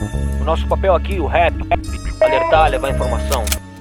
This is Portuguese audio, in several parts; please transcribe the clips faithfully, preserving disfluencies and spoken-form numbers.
O nosso papel aqui, o rap, alertar, levar informação.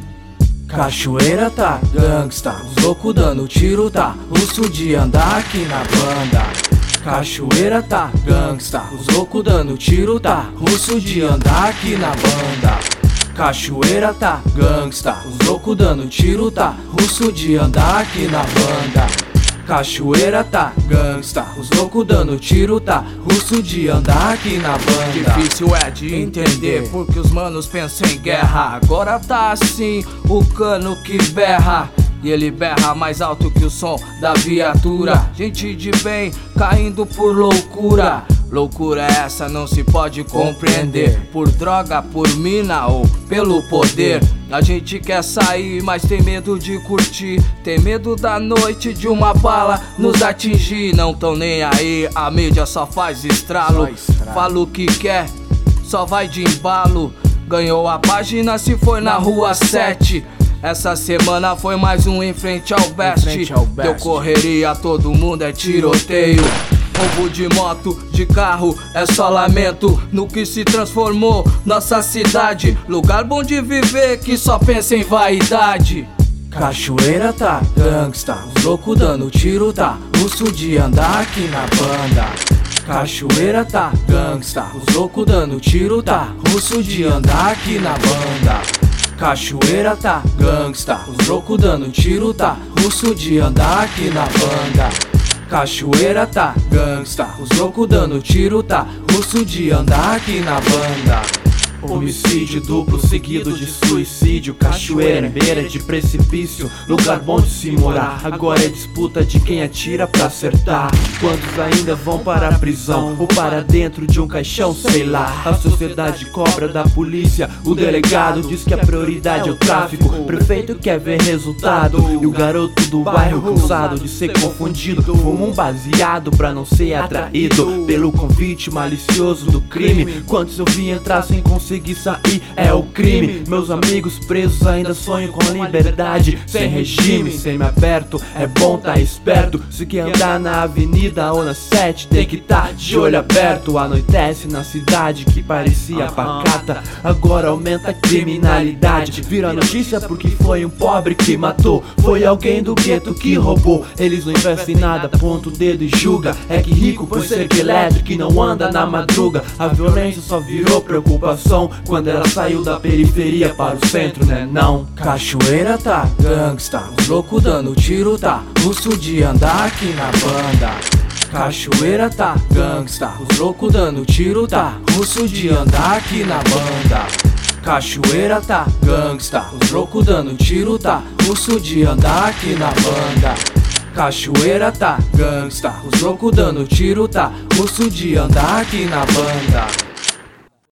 Cachoeira tá gangsta, os loucos dando tiro tá russo de andar aqui na banda. Cachoeira tá gangsta, os loucos dando tiro tá russo de andar aqui na banda. Cachoeira tá gangsta, os loucos dando tiro tá russo de andar aqui na banda. Cachoeira tá gangsta, os loucos dando tiro tá russo de andar aqui na banda. Difícil é de entender porque os manos pensam em guerra. Agora tá assim, o cano que berra, e ele berra mais alto que o som da viatura. Gente de bem caindo por loucura. Loucura essa não se pode compreender. Por droga, por mina ou pelo poder. A gente quer sair, mas tem medo de curtir. Tem medo da noite de uma bala nos atingir. Não tão nem aí, a mídia só faz estralo. Fala o que quer, só vai de embalo. Ganhou a página se foi na rua sete. Essa semana foi mais um em frente ao best. Deu correria, todo mundo é tiroteio. Roubo de moto, de carro, é só lamento no que se transformou nossa cidade. Lugar bom de viver que só pensa em vaidade. Cachoeira tá gangsta, os loucos dando tiro tá russo de andar aqui na banda. Cachoeira tá gangsta, os loucos dando tiro tá russo de andar aqui na banda. Cachoeira tá gangsta, os loucos dando tiro tá russo de andar aqui na banda. Cachoeira tá gangsta, os loucos dando tiro tá russo de andar aqui na banda. Homicídio duplo seguido de suicídio. Cachoeira, beira de precipício, lugar bom de se morar. Agora é disputa de quem atira pra acertar. Quantos ainda vão para a prisão ou para dentro de um caixão, sei lá. A sociedade cobra da polícia, o delegado diz que a prioridade é o tráfico. O prefeito quer ver resultado e o garoto do bairro, cansado de ser confundido, fuma um baseado pra não ser atraído pelo convite malicioso do crime. Quantos eu vi entrar sem conseguir sair, é o crime. Meus amigos presos ainda sonham com liberdade. Sem regime, semi-aberto, é bom tá esperto. Se quer andar na avenida ou na sete, tem que tá de olho aberto. Anoitece na cidade que parecia pacata, agora aumenta a criminalidade. Vira notícia porque foi um pobre que matou, foi alguém do gueto que roubou. Eles não investem em nada, aponta o dedo e julga. É que rico por ser elétrico e não anda na madruga. A violência só virou preocupação quando ela saiu da periferia para o centro, né não? Cachoeira tá gangsta, os loucos dando tiro tá russo de andar aqui na banda. Cachoeira tá gangsta, os loucos dando tiro tá russo de andar aqui na banda. Cachoeira tá gangsta, os loucos dando tiro tá russo de andar aqui na banda. Cachoeira tá gangsta, os loucos dando tiro tá russo de andar aqui na banda.